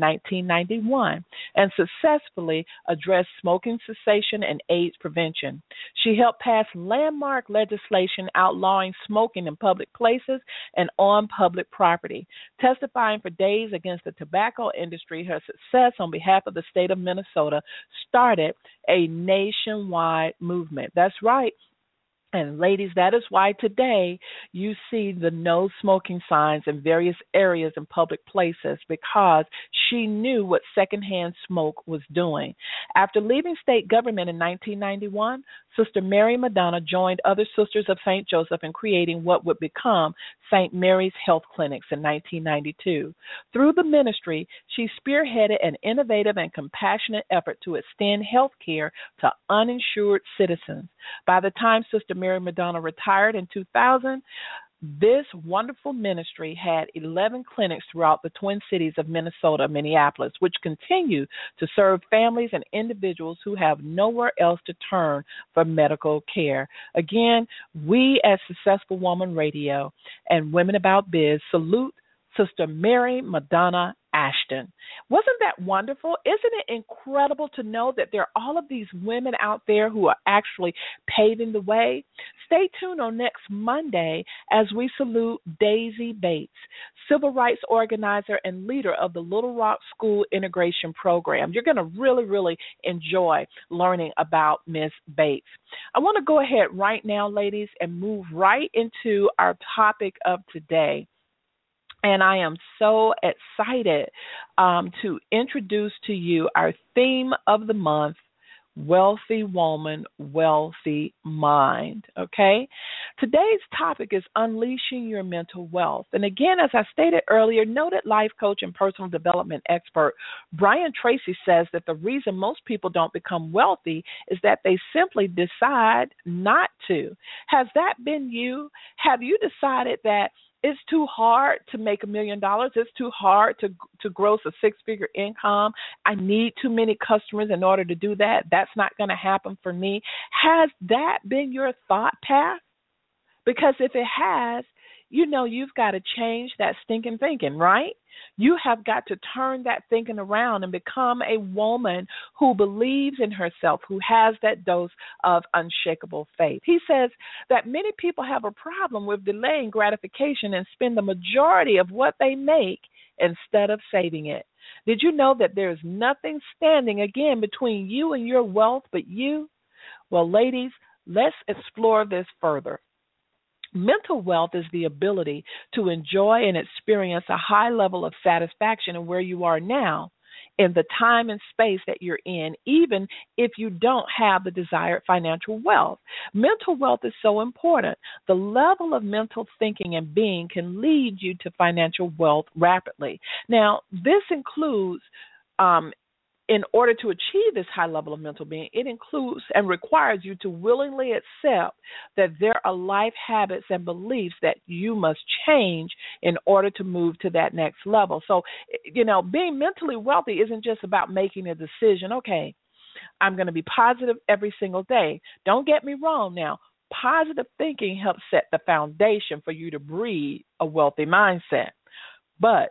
1991 and successfully addressed smoking cessation and AIDS prevention. She helped pass landmark legislation outlawing smoking in public places and on public property. Testifying for days against the tobacco industry, her success on behalf of the state of Minnesota started a nationwide movement. That's right. And ladies, that is why today you see the no smoking signs in various areas in public places, because she knew what secondhand smoke was doing. After leaving state government in 1991, Sister Mary Madonna joined other Sisters of St. Joseph in creating what would become St. Mary's Health Clinics in 1992. Through the ministry, she spearheaded an innovative and compassionate effort to extend health care to uninsured citizens. By the time Sister Mary Madonna retired in 2000, this wonderful ministry had 11 clinics throughout the Twin Cities of Minnesota, Minneapolis, which continue to serve families and individuals who have nowhere else to turn for medical care. Again, we at Successful Woman Radio and Women About Biz salute Sister Mary Madonna Ashton. Wasn't that wonderful? Isn't it incredible to know that there are all of these women out there who are actually paving the way? Stay tuned on next Monday as we salute Daisy Bates, civil rights organizer and leader of the Little Rock School Integration Program. You're going to really, really enjoy learning about Miss Bates. I want to go ahead right now, ladies, and move right into our topic of today. And I am so excited to introduce to you our theme of the month, Wealthy Woman, Wealthy Mind, okay? Today's topic is unleashing your mental wealth. And again, as I stated earlier, noted life coach and personal development expert Brian Tracy says that the reason most people don't become wealthy is that they simply decide not to. Has that been you? Have you decided that it's too hard to make $1 million. It's too hard to gross a six-figure income. I need too many customers in order to do that. That's not going to happen for me. Has that been your thought path? Because if it has, you've got to change that stinking thinking, right? You have got to turn that thinking around and become a woman who believes in herself, who has that dose of unshakable faith. He says that many people have a problem with delaying gratification and spend the majority of what they make instead of saving it. Did you know that there's nothing standing again between you and your wealth but you? Well, ladies, let's explore this further. Mental wealth is the ability to enjoy and experience a high level of satisfaction in where you are now, in the time and space that you're in, even if you don't have the desired financial wealth. Mental wealth is so important. The level of mental thinking and being can lead you to financial wealth rapidly. Now, this includes in order to achieve this high level of mental being, it includes and requires you to willingly accept that there are life habits and beliefs that you must change in order to move to that next level. So, being mentally wealthy isn't just about making a decision, okay, I'm going to be positive every single day. Don't get me wrong now. Positive thinking helps set the foundation for you to breed a wealthy mindset. But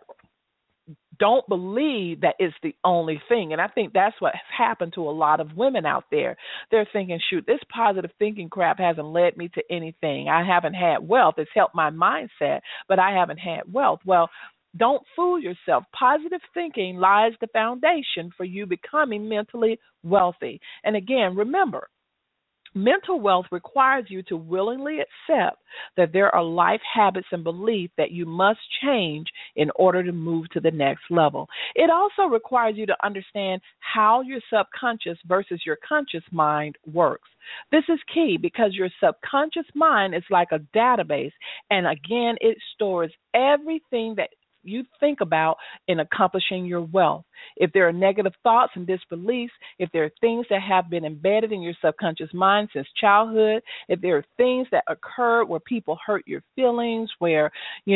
don't believe that it's the only thing. And I think that's what has happened to a lot of women out there. They're thinking, shoot, this positive thinking crap hasn't led me to anything. I haven't had wealth. It's helped my mindset, but I haven't had wealth. Well, don't fool yourself. Positive thinking lies the foundation for you becoming mentally wealthy. And again, remember, mental wealth requires you to willingly accept that there are life habits and beliefs that you must change in order to move to the next level. It also requires you to understand how your subconscious versus your conscious mind works. This is key because your subconscious mind is like a database, and again, it stores everything that you think about in accomplishing your wealth. If there are negative thoughts and disbeliefs, if there are things that have been embedded in your subconscious mind since childhood, if there are things that occurred where people hurt your feelings, where,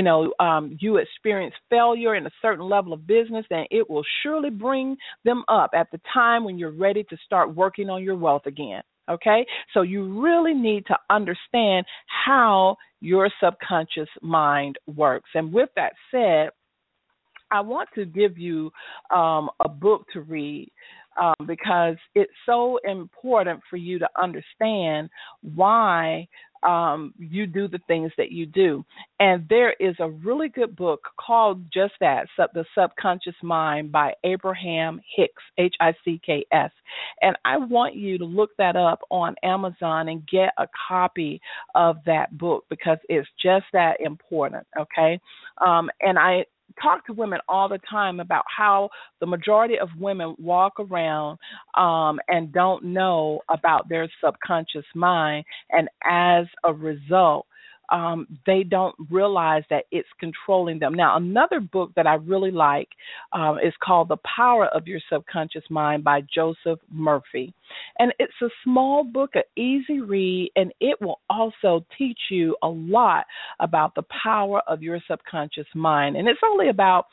you experience failure in a certain level of business, then it will surely bring them up at the time when you're ready to start working on your wealth again. Okay, so you really need to understand how your subconscious mind works. And with that said, I want to give you a book to read because it's so important for you to understand why you do the things that you do. And there is a really good book called just that, The Subconscious Mind by Abraham Hicks, Hicks. And I want you to look that up on Amazon and get a copy of that book because it's just that important, okay? And I talk to women all the time about how the majority of women walk around and don't know about their subconscious mind, and as a result, they don't realize that it's controlling them. Now, another book that I really like is called The Power of Your Subconscious Mind by Joseph Murphy. And it's a small book, an easy read, and it will also teach you a lot about the power of your subconscious mind. And it's only about,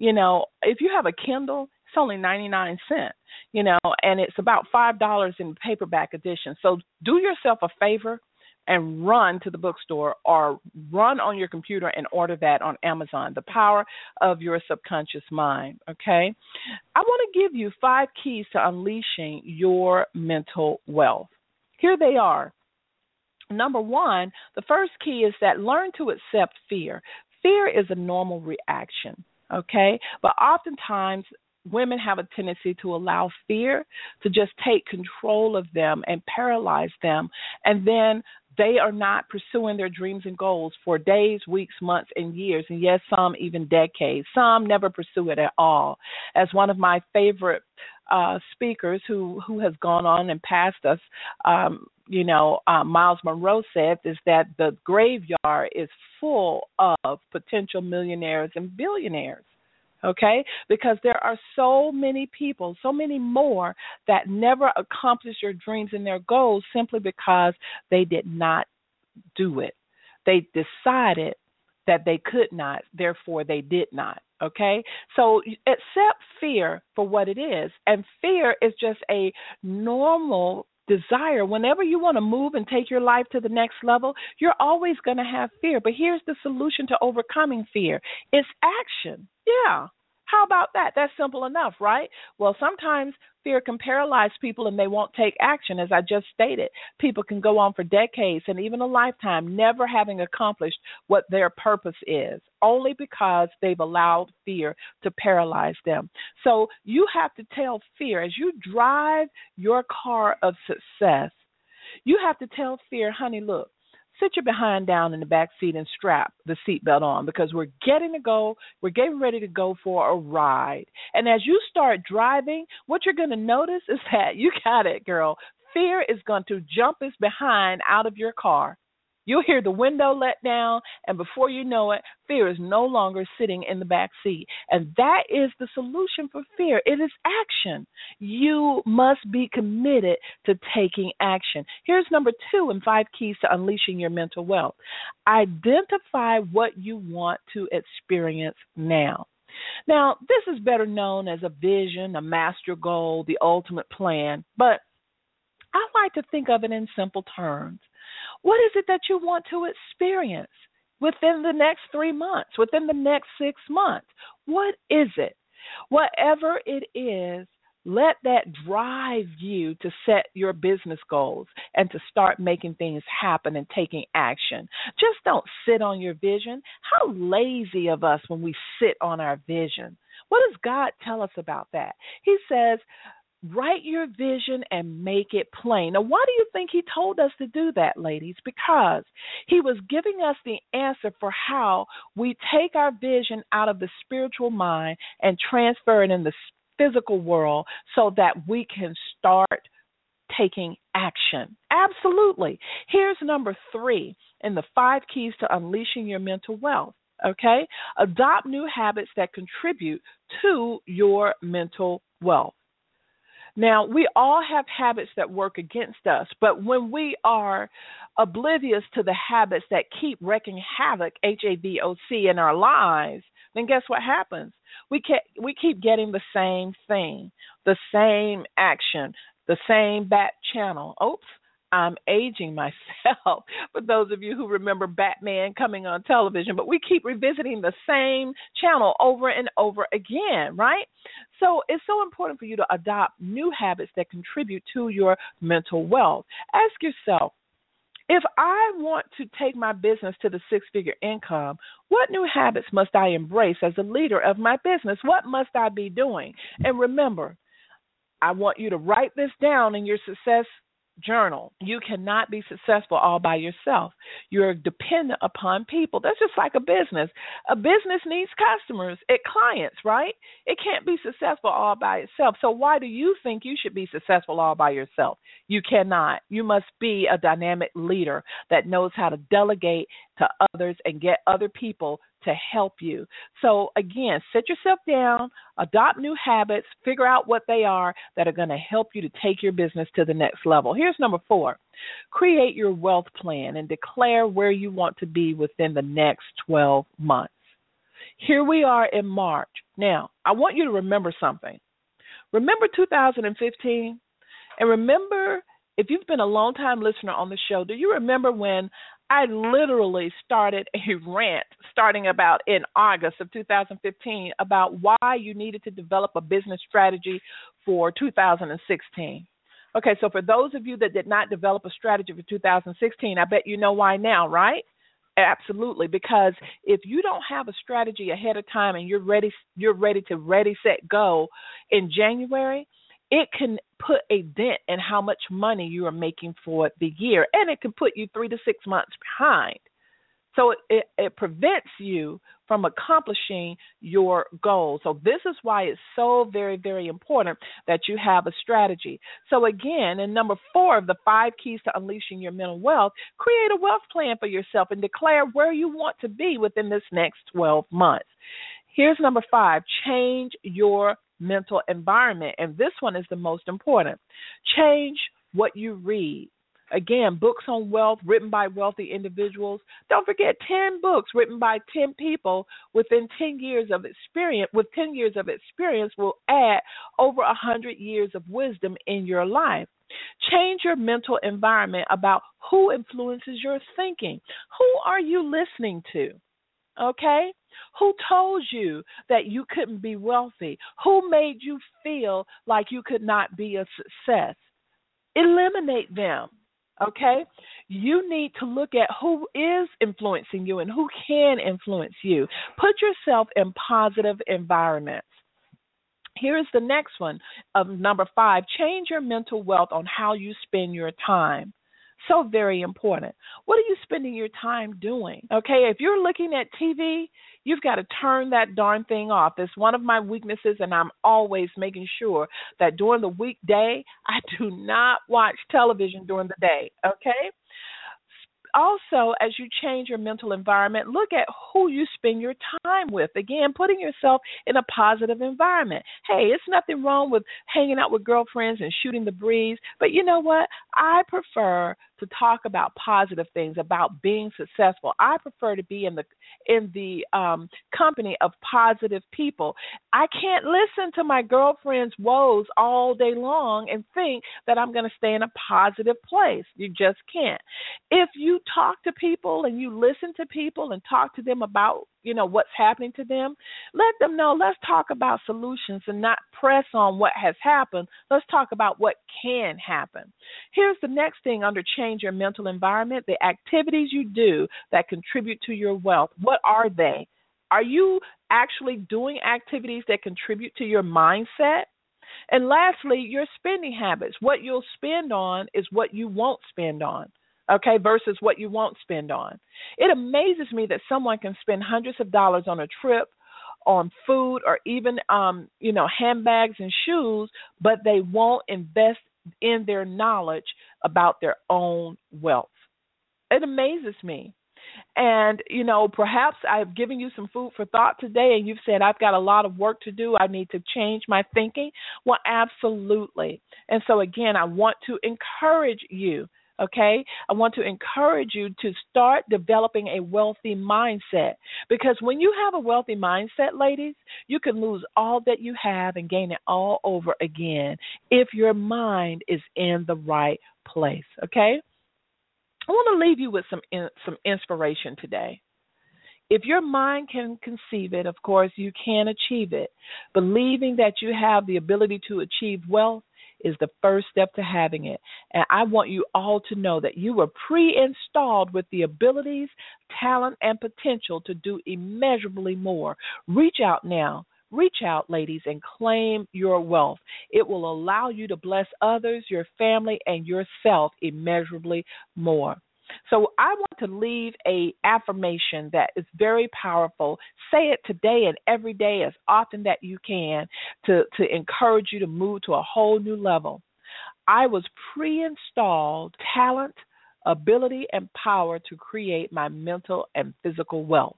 if you have a Kindle, it's only 99 cents, and it's about $5 in paperback edition. So do yourself a favor and run to the bookstore or run on your computer and order that on Amazon, The Power of Your Subconscious Mind, okay? I want to give you 5 keys to unleashing your mental wealth. Here they are. Number 1, the first key is that learn to accept fear. Fear is a normal reaction, okay? But oftentimes, women have a tendency to allow fear to just take control of them and paralyze them, and then they are not pursuing their dreams and goals for days, weeks, months, and years, and yes, some even decades. Some never pursue it at all. As one of my favorite speakers who has gone on and passed us, Miles Monroe said, is that the graveyard is full of potential millionaires and billionaires. Okay, because there are so many people, so many more that never accomplish their dreams and their goals simply because they did not do it. They decided that they could not, therefore they did not. Okay, so accept fear for what it is. And fear is just a normal desire, whenever you want to move and take your life to the next level, you're always going to have fear. But here's the solution to overcoming fear. It's action. Yeah. How about that? That's simple enough, right? Well, sometimes fear can paralyze people and they won't take action. As I just stated, people can go on for decades and even a lifetime never having accomplished what their purpose is, only because they've allowed fear to paralyze them. So you have to tell fear, as you drive your car of success, you have to tell fear, honey, look, sit your behind down in the back seat and strap the seatbelt on, because we're getting ready to go for a ride. And as you start driving, what you're going to notice is that you got it, girl. Fear is going to jump its behind out of your car. You'll hear the window let down, and before you know it, fear is no longer sitting in the back seat. And that is the solution for fear. It is action. You must be committed to taking action. Here's number 2 in 5 keys to unleashing your mental wealth. Identify what you want to experience now. Now, this is better known as a vision, a master goal, the ultimate plan, but I like to think of it in simple terms. What is it that you want to experience within the next 3 months, within the next 6 months? What is it? Whatever it is, let that drive you to set your business goals and to start making things happen and taking action. Just don't sit on your vision. How lazy of us when we sit on our vision. What does God tell us about that? He says, write your vision and make it plain. Now, why do you think he told us to do that, ladies? Because he was giving us the answer for how we take our vision out of the spiritual mind and transfer it in the physical world so that we can start taking action. Absolutely. Here's number 3 in the 5 keys to unleashing your mental wealth. Okay? Adopt new habits that contribute to your mental wealth. Now, we all have habits that work against us, but when we are oblivious to the habits that keep wreaking havoc, HAVOC, in our lives, then guess what happens? We keep getting the same thing, the same action, the same back channel. Oops, I'm aging myself, for those of you who remember Batman coming on television, but we keep revisiting the same channel over and over again, right? So it's so important for you to adopt new habits that contribute to your mental wealth. Ask yourself, if I want to take my business to the 6-figure income, what new habits must I embrace as a leader of my business? What must I be doing? And remember, I want you to write this down in your success journal. You cannot be successful all by yourself. You're dependent upon people. That's just like a business. A business needs customers, clients, right? It can't be successful all by itself. So why do you think you should be successful all by yourself? You cannot. You must be a dynamic leader that knows how to delegate to others and get other people to help you. So again, sit yourself down, adopt new habits, figure out what they are that are going to help you to take your business to the next level. Here's number 4. Create your wealth plan and declare where you want to be within the next 12 months. Here we are in March. Now, I want you to remember something. Remember 2015? And remember, if you've been a long-time listener on the show, do you remember when I literally started a rant starting about in August of 2015 about why you needed to develop a business strategy for 2016. Okay, so for those of you that did not develop a strategy for 2016, I bet you know why now, right? Absolutely, because if you don't have a strategy ahead of time and you're ready to set, go in January, it can put a dent in how much money you are making for the year, and it can put you 3 to 6 months behind. So it prevents you from accomplishing your goals. So this is why it's so very, very important that you have a strategy. So again, in number 4 of the 5 keys to unleashing your mental wealth, create a wealth plan for yourself and declare where you want to be within this next 12 months. Here's number 5, change your mental environment. And this one is the most important. Change what you read. Again, books on wealth written by wealthy individuals. Don't forget 10 books written by 10 people within 10 years of experience. With 10 years of experience will add over 100 years of wisdom in your life. Change your mental environment about who influences your thinking. Who are you listening to? Okay? Who told you that you couldn't be wealthy? Who made you feel like you could not be a success? Eliminate them. Okay? You need to look at who is influencing you and who can influence you. Put yourself in positive environments. Here's the next one of number 5. Change your mental wealth on how you spend your time. So very important. What are you spending your time doing? Okay, if you're looking at TV, you've got to turn that darn thing off. It's one of my weaknesses, and I'm always making sure that during the weekday, I do not watch television during the day. Okay? Also, as you change your mental environment, look at who you spend your time with. Again, putting yourself in a positive environment. Hey, it's nothing wrong with hanging out with girlfriends and shooting the breeze, but you know what? I prefer to talk about positive things, about being successful. I prefer to be in the company of positive people. I can't listen to my girlfriend's woes all day long and think that I'm going to stay in a positive place. You just can't. If you talk to people and you listen to people and talk to them about, what's happening to them, let them know. Let's talk about solutions and not press on what has happened. Let's talk about what can happen. Here's the next thing under change your mental environment, the activities you do that contribute to your wealth. What are they? Are you actually doing activities that contribute to your mindset? And lastly, your spending habits. What you'll spend on is what you won't spend on. Okay, versus what you won't spend on. It amazes me that someone can spend hundreds of dollars on a trip, on food, or even, handbags and shoes, but they won't invest in their knowledge about their own wealth. It amazes me. And, perhaps I've given you some food for thought today and you've said, I've got a lot of work to do. I need to change my thinking. Well, absolutely. And so, again, I want to encourage you. Okay, I want to encourage you to start developing a wealthy mindset, because when you have a wealthy mindset, ladies, you can lose all that you have and gain it all over again if your mind is in the right place. Okay, I want to leave you with some inspiration today. If your mind can conceive it, of course, you can achieve it. Believing that you have the ability to achieve wealth is the first step to having it. And I want you all to know that you were pre-installed with the abilities, talent, and potential to do immeasurably more. Reach out now. Reach out, ladies, and claim your wealth. It will allow you to bless others, your family, and yourself immeasurably more. So I want to leave a affirmation that is very powerful. Say it today and every day as often that you can to encourage you to move to a whole new level. I was pre-installed talent, ability, and power to create my mental and physical wealth.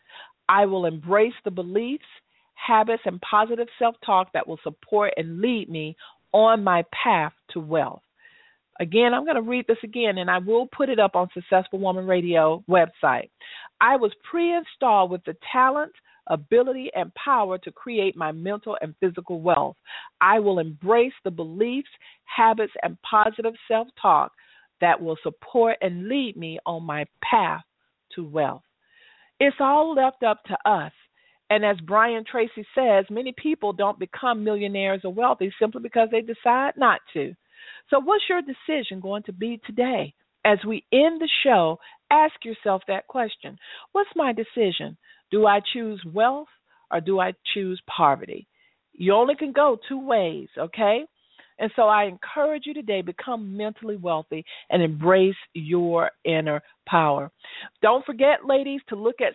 I will embrace the beliefs, habits, and positive self-talk that will support and lead me on my path to wealth. Again, I'm going to read this again, and I will put it up on Successful Woman Radio website. I was pre-installed with the talent, ability, and power to create my mental and physical wealth. I will embrace the beliefs, habits, and positive self-talk that will support and lead me on my path to wealth. It's all left up to us. And as Brian Tracy says, many people don't become millionaires or wealthy simply because they decide not to. So what's your decision going to be today? As we end the show, ask yourself that question. What's my decision? Do I choose wealth or do I choose poverty? You only can go two ways, okay? And so I encourage you today, become mentally wealthy and embrace your inner power. Don't forget, ladies, to look at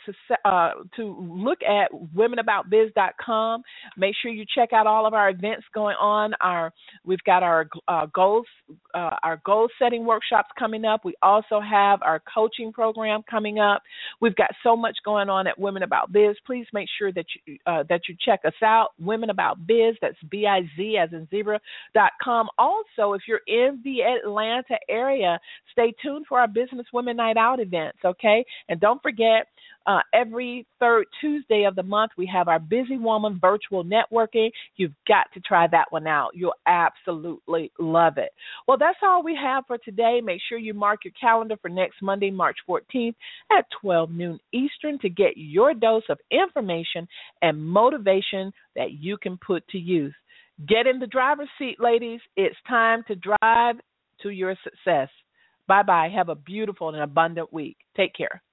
womenaboutbiz.com. Make sure you check out all of our events going on. We've got our goal setting workshops coming up. We also have our coaching program coming up. We've got so much going on at Women About Biz. Please make sure that you check us out. Women About Biz. That's BIZ as in zebra.com. Also, if you're in the Atlanta area, stay tuned for our Business Women Night It Out events, okay? And don't forget, every third Tuesday of the month, we have our Busy Woman virtual networking. You've got to try that one out. You'll absolutely love it. Well, that's all we have for today. Make sure you mark your calendar for next Monday, March 14th at 12 noon Eastern to get your dose of information and motivation that you can put to use. Get in the driver's seat, ladies. It's time to drive to your success. Bye-bye. Have a beautiful and abundant week. Take care.